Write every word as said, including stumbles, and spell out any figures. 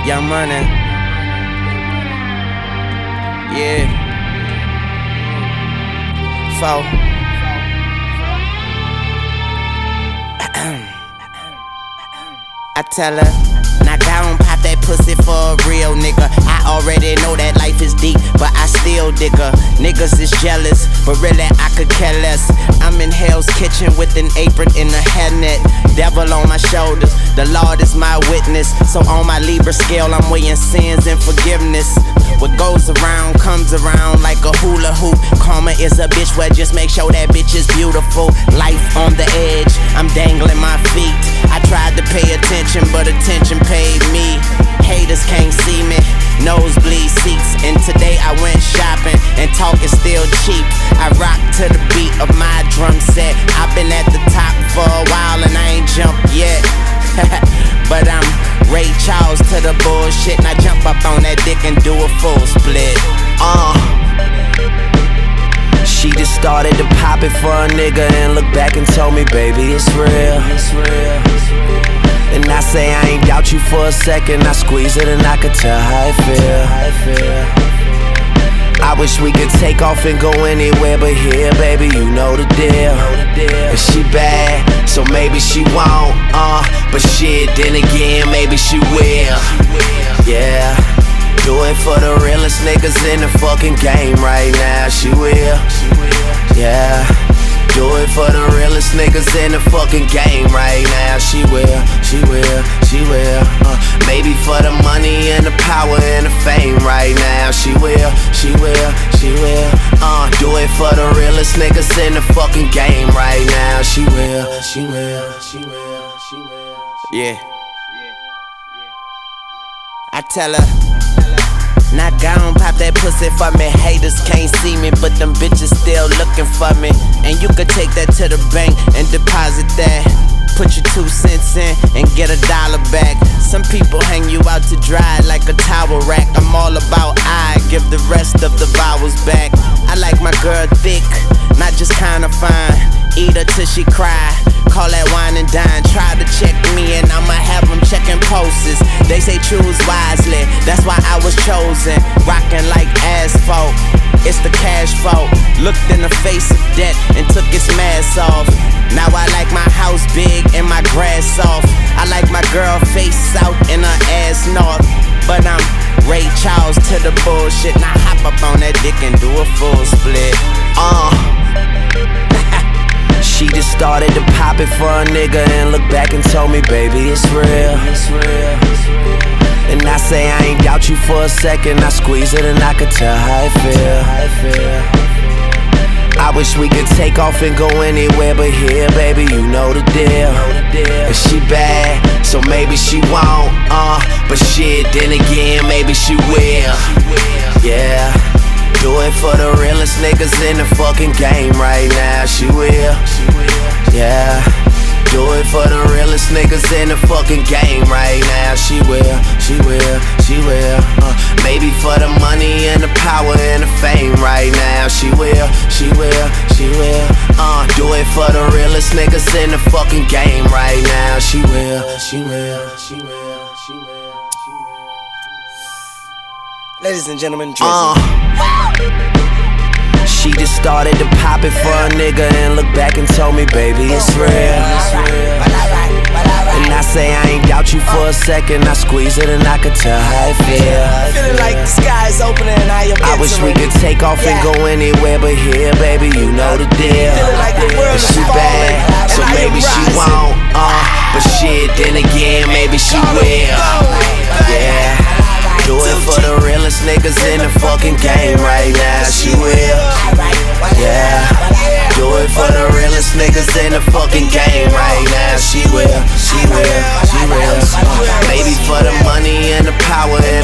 Young Money. Yeah. Four. I tell her, now go and pop that pussy for a real nigga. I already know that life is deep, but I still dig her. Niggas is jealous, but really I could care less. I'm in Hell's Kitchen with an apron and a hairnet. Devil on my shoulders, the Lord is my witness. So on my Libra scale, I'm weighing sins and forgiveness. What goes around comes around like a hula hoop. Karma is a bitch, well just make sure that bitch is beautiful. Life on the edge, I'm dangling my feet. I tried to pay attention, but attention paid me. Haters can't see me, nosebleed seats. And today I went shopping, and talk is still cheap. I rock to the beat of my drum set. I've been at the top for a while and I ain't jumped yet. But I'm Ray Charles to the bullshit, and I jump up on that dick and do a full split. Uh She just started to pop it for a nigga and look back and told me, baby, it's real. It's real. And I say I ain't doubt you for a second. I squeeze it and I could tell how it feel. I wish we could take off and go anywhere but here, baby, you know the deal. And she bad, so maybe she won't, uh but shit, then again, maybe she will. Yeah, do it for the realest niggas in the fucking game right now. She will, yeah. Do it for the realest niggas in the fucking game right now. She will, she will, she will. Uh, maybe for the money and the power and the fame right now. She will, she will, she will. Uh, do it for the realest niggas in the fucking game right now. She will, she will, she will, she will. Yeah. I tell her, now go and pop that pussy for me. Haters can't see me, but them bitches still looking for me. And you could take that to the bank and deposit that. Put your two cents in and get a dollar back. Some people hang you out to dry like a towel rack. I'm all about I give the rest of the vowels back. I like my girl thick, not just kinda fine. Eat her till she cry, call that wine and dine. Try to check me and I'ma have them checking pulses. They say choose wisely, that's why I was chosen. Rockin' like asphalt, it's the cash fault. Looked in the face of death and took its mask off. Now I like my house big and my grass soft. I like my girl face south and her ass north. But I'm Ray Charles to the bullshit. Now hop up on that dick and do a full split. Uh She just started to pop it for a nigga and look back and told me, baby, it's real. It's real. And I say I ain't doubt you for a second. I squeeze it and I could tell how it feel. I wish we could take off and go anywhere but here, baby, you know the deal. And she bad, so maybe she won't, uh but shit, then again, maybe she will. Yeah. Do it for the realest niggas in the fucking game right now. She will, yeah. Do it for the realest niggas in the fucking game right now. She will, she will, she will. Uh, maybe for the money and the power and the fame right now. She will, she will, she will. Uh, do it for the realest niggas in the fucking game right now. She will, she will, she will, she will. Ladies and gentlemen, Drizzy. Uh, she just started to pop it for a nigga and look back and told me, baby, it's real. It's real. And I say I ain't doubt you for a second. I squeeze it and I could tell how it feel. Feeling like the sky is opening and I am I wish we could take off and go anywhere but here, baby, you know the deal. And she bad, so maybe she won't, uh but shit, then again, maybe she will. Yeah. Do it for the realest niggas in the fucking game right now. She will, yeah. Do it for the realest niggas in the fucking game right now. She will, she will, she will. Maybe for the money and the power